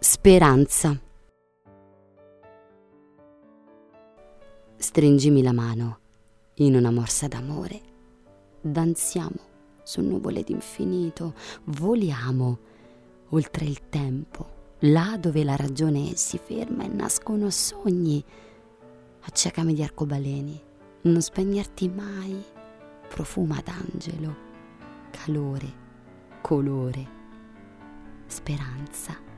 Speranza. Stringimi la mano in una morsa d'amore. Danziamo su nuvole d'infinito, voliamo oltre il tempo, là dove la ragione si ferma e nascono sogni. Accecami di arcobaleni, non spegnerti mai, profuma d'angelo, calore, colore, speranza.